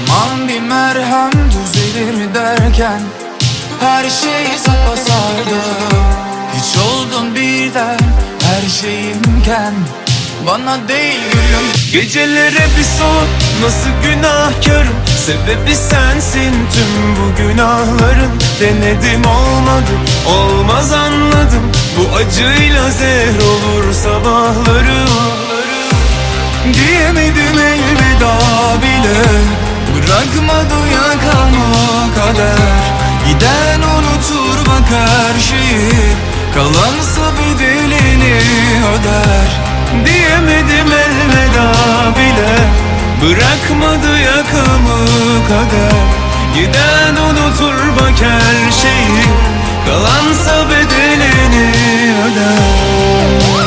Aman bir merhem düzelir derken her şeyi sapasardı. Hiç oldun birden her şeyimken, bana değil gülüm. Gecelere bir sor, nasıl günahkarım, sebebi sensin tüm bu günahların. Denedim olmadı, olmaz anladım, bu acıyla zehir olur sabahlarım. Diyemedim elveda bile, bırakmadı yakamı kader. Giden unutur bak her şeyi, kalansa bedelini öder. Diyemedim elveda bile, bırakmadı yakamı kader. Giden unutur bak her şeyi, kalansa bedelini öder.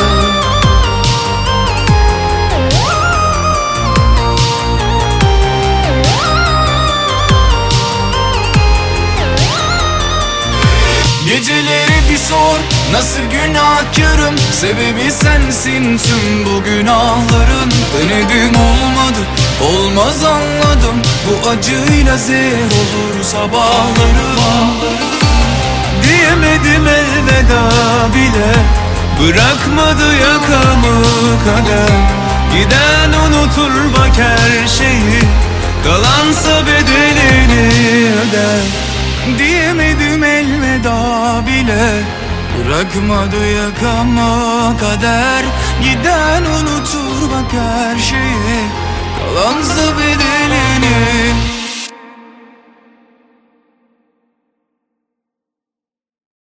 Geceleri bir sor, nasıl günahkarım, sebebi sensin tüm bu günahların. Denedim olmadı, olmaz anladım, bu acıyla zehir olur sabahlarım. Diyemedim elveda bile, bırakmadı yakamı kader. Giden unutur bak her şeyi, kalansa bedelini öder. Diyemedim elveda bile, bırakmadı yakama kader. Giden unutur bak her şeyi, kalansa bedelini